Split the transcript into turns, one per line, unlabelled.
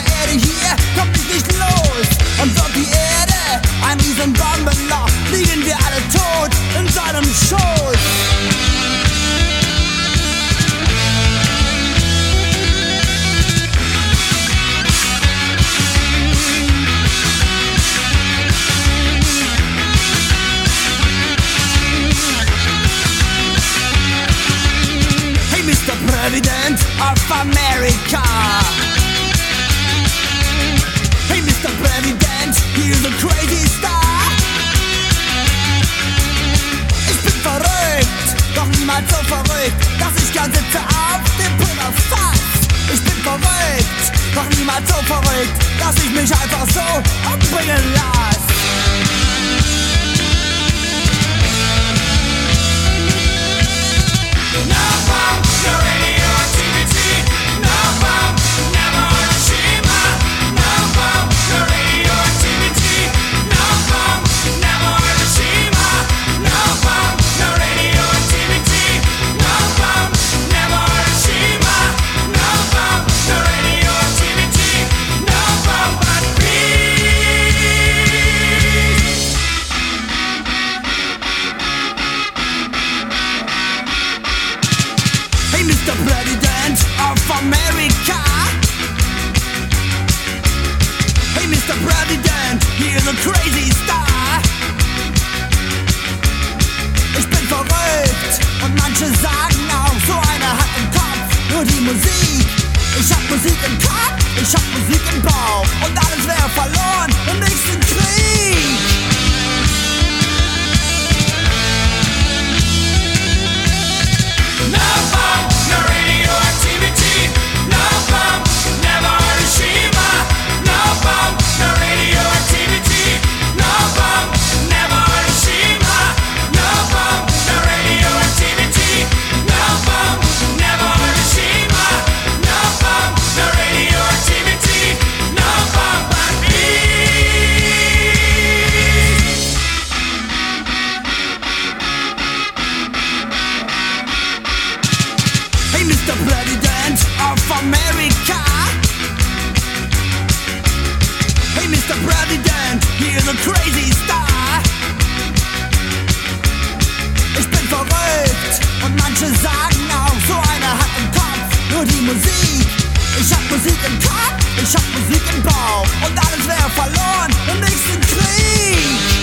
Erde hier kommt mich nicht los. Und wird die Erde ein Riesenbombenloch, liegen wir alle tot in seinem Schoß. President of America. Hey Mr. President, here's a crazy star. Ich bin verrückt, doch niemals so verrückt, dass ich gern sitze auf dem Pulverfass. Ich bin verrückt, doch niemals so verrückt, dass ich mich einfach so umbringen lass. Mr. President of America. Hey Mr. President, here's a crazy star. Ich bin verrückt und manche sagen auch, so einer hat im Kopf nur die Musik. Ich hab Musik im Kopf, ich hab Musik im Bauch und alles wäre verloren im nächsten Krieg. Mr. President of America. Hey Mr. President, here's a crazy star. Ich bin verrückt und manche sagen auch, so einer hat im Kopf nur die Musik. Ich hab Musik im Kopf, ich hab Musik im Bauch und alles wäre verloren im nächsten Krieg.